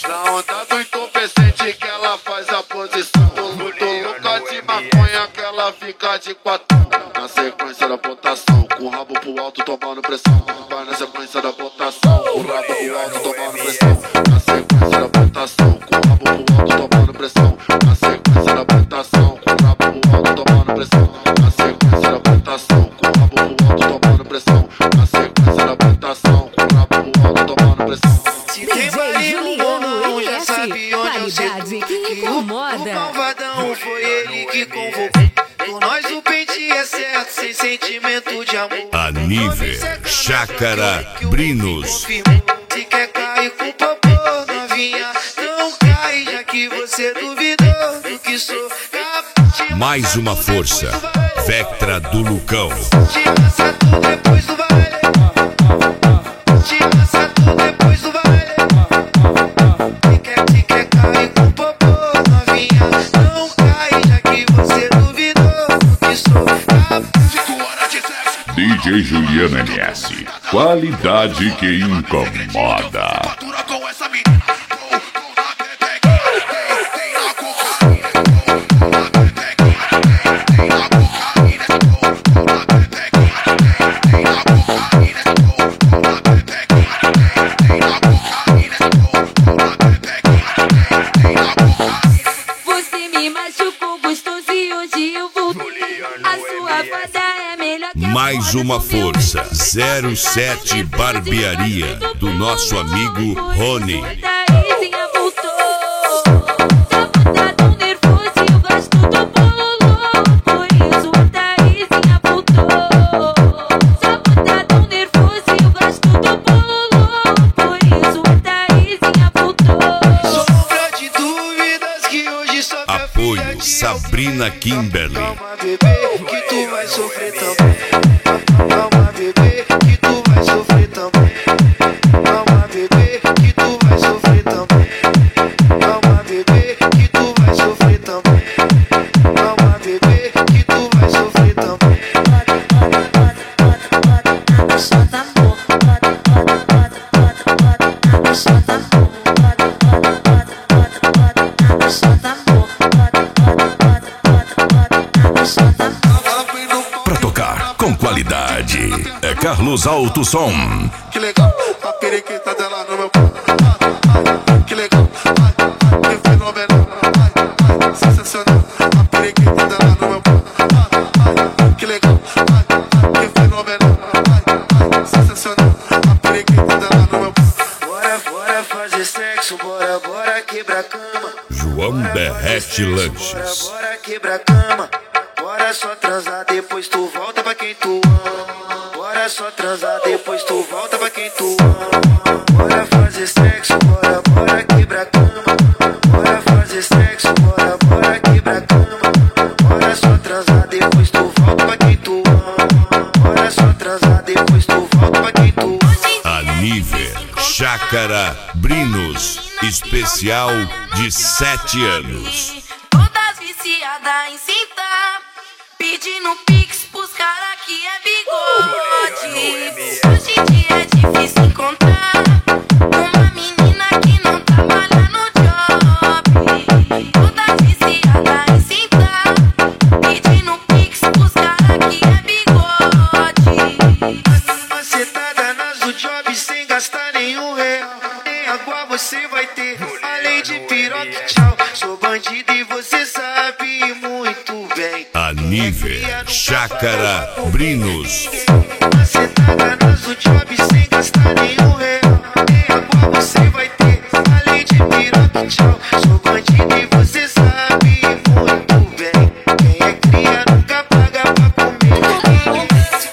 Na onda do entorpecente que ela faz a posição. Muito louca de maconha que ela fica de quatro. Na sequência da botação, com o rabo pro alto tomando pressão. Vai na sequência da botação, com o rabo pro alto tomando pressão. Na sequência da botação, com o rabo pro alto tomando pressão. Na sequência da botação, com o rabo pro alto tomando pressão. Na sequência da botação, com o rabo pro alto tomando pressão. Na sequência da botação, com o rabo pro alto tomando pressão. Se tem barulho ou não, já sabe onde eu sei que o malvadão foi ele que convocou. Com nós o pente é certo, sem sentimento de amor. Aniver, Chácara, Brinos. Se quer cair com popô, novinha, não cai, já que você duvidou do que sou capaz. Mais uma força, Vectra do Lucão. Te lança tudo depois do baile. Te lança tudo depois do baile. Se quer cair com popô, novinha, não cai, já que você duvidou do que sou capaz. DJ Juliano MS, qualidade que incomoda. Você me machucou gostoso e hoje eu voltei. A sua fada é melhor que a Mais uma força, 07 Barbearia, do nosso amigo Rony. Taizinha voltou. Tá tão nervoso e eu gosto do bololô. Por isso a Taizinha voltou. Tá tão nervoso e eu gosto do bololô. Por isso a Taizinha voltou. Sombra de dúvidas que hoje só me Apoio Sabrina Kimberly. Calma, bebê, que tu vai sofrer também. Calma, bebê, que tu vai sofrer também. Calma, bebê, que tu vai sofrer também. Calma, bebê, que tu vai sofrer também. Calma, bebê, que tu vai sofrer também. Pra tocar com qualidade, é Carlos Alto Som. Que legal, a periquita dela no meu corpo. Que legal, que fenomenal. Sensacional, a periquita dela no meu corpo. Que legal, que fenomenal. Sensacional, a periquita dela no meu corpo. Bora fazer sexo, bora quebrar a cama. João Derrete Lanches. Bora quebrar a cama. Bora só transar, depois tu volta pra quem tu ama. Bora só transar, depois tu volta pra quem tu ama. Bora fazer sexo, bora quebrar a cama. Bora fazer sexo, bora quebrar a cama. Bora só transar, depois tu volta pra quem tu ama. Bora só transar, depois tu volta pra quem tu ama. Aniver, Chácara, Brinos. Especial de 7 anos. Todas viciadas em cinta, pedindo pix pros cara que é bigode. Hoje em dia é difícil encontrar uma menina que não trabalha no job. Todas viciadas em cinta, pedindo pix pros cara que é bigode. Macetada nas do job sem gastar nenhum real. Nem água você vai ter, além de piroca e tchau. Sou bandido e você sabe muito bem. Aniver, Chácara, Brinos. Macetada nas do job sem gastar nenhum real. Nem água você vai ter, além de piroca e tchau. Sou bandido e você sabe muito bem. Quem é cria nunca paga pra comer.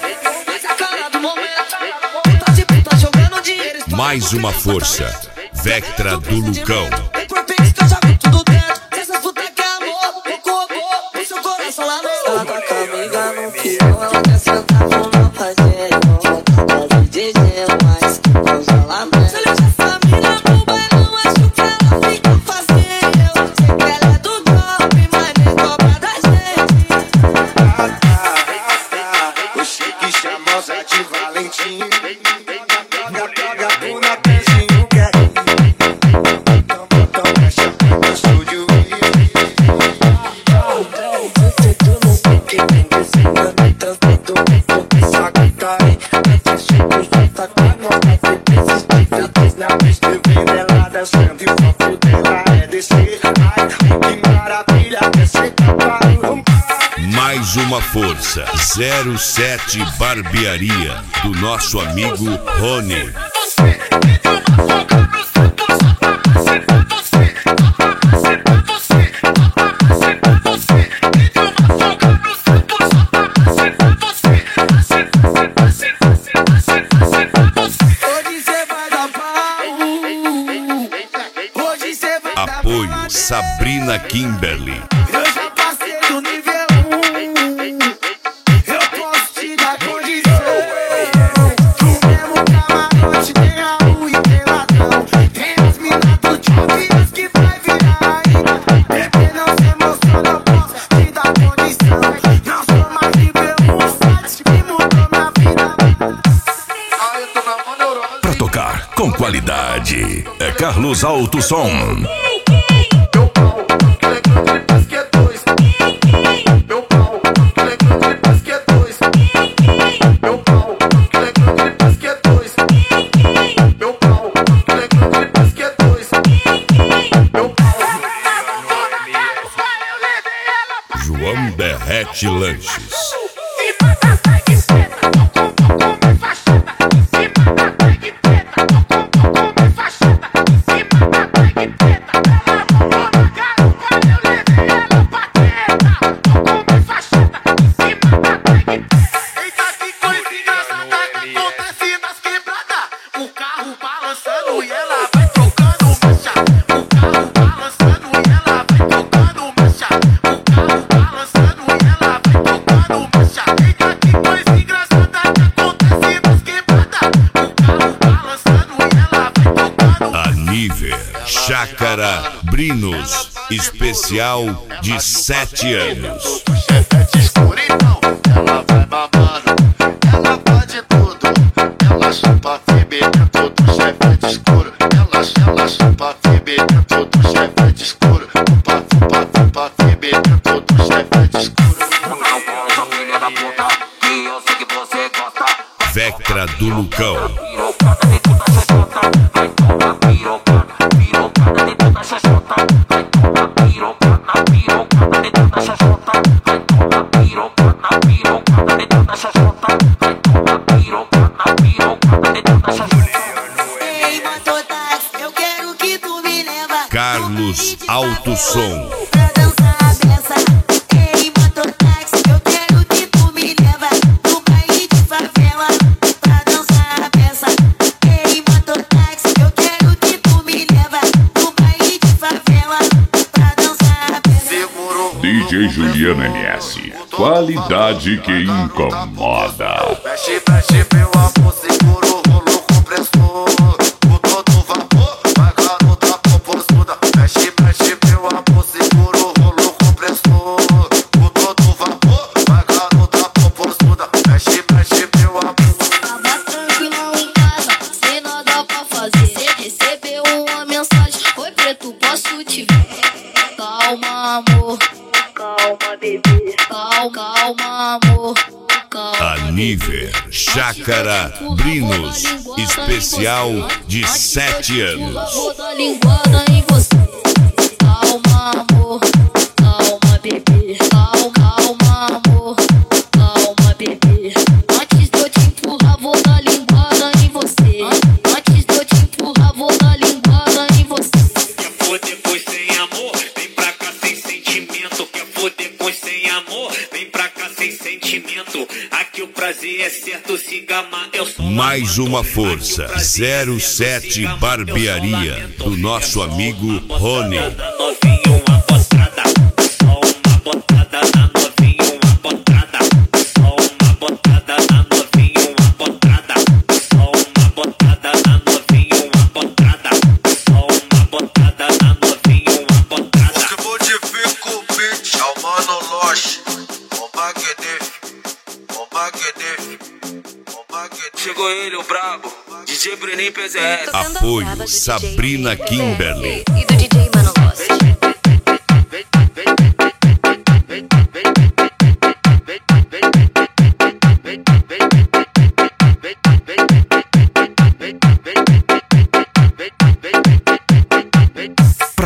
Mais uma força, Vectra do Lucão. descendo e o foco dela é descer. Ai, que maravilha, descer para Mais uma força, 07 Barbearia, do nosso amigo Rony. Apoio Sabrina Kimberly. Eu já passei do nível 1. Eu posso te dar condição. No mesmo camarote tem Raul e tem ladrão. Tem as minas do job e as que vai virar ainda. Bebê, não se emociona, eu posso te dar condição. Não sou mais nível 1, site que mudou minha vida. Pra tocar com qualidade, é Carlos Alto Som. João Derrete Lanches. Chácara Brinos, especial de 7 anos. Chevette escuro, então, ela vai mamando. Ela pode tudo, ela chupa firme dentro do chevette escuro. Ela chupa firme dentro do chevette escuro. Chupa firme dentro do chevette escuro. Vectra do Lucão. Carlos Alto Som. Pra dançar a peça, ei mototáxi, eu quero que tu me leva no baile de favela. Pra dançar a peça, ei mototáxi, eu quero que tu me leva no baile de favela. Pra dançar a peça. DJ Juliano MS. Qualidade que incomoda. Mexe, mexe, meu amor, segura o rolo compressor. Com todo vapor, vai garota compostura. Mexe, mexe, meu amor, segura o rolo compressor. Com todo vapor, vai garota compostura. Mexe, mexe, meu amor. Tava tranquilão em casa, sem nada pra fazer. Recebeu uma mensagem, oi preto, posso te ver? Calma, amor, calma, bebê. Calma, amor, calma. Aniver Chácara Brinos, especial de 7 anos. Vou dar linguada em você. Calma, amor, calma, bebê. Calma, amor, calma, bebê. Antes de eu te empurrar, vou dar linguada em você. Antes de eu te empurrar, vou dar linguada em você. Quer foder pois sem amor? Vem pra cá sem sentimento. Quer foder pois sem amor? Vem pra cá sem sentimento. Aqui o prazer é certo, se gamar eu sou. Mais uma força, 07 Barbearia, do nosso amigo Rony. Novinho, uma botada, só uma botada na novinho, uma botada, só uma botada na novinho, uma botada, só uma botada na novinho, uma botada, só uma botada na novinho, uma botada. O que modifica o beat é o Mano Loche, o Magnífico, o Magnífico, o Magnífico. Chegou ele, o brabo, DJ Brenin PZS. Apoio Sabrina Kimberly. E do DJ Mano Loche.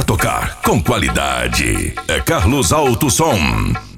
tocar com qualidade. É Carlos Alto Som.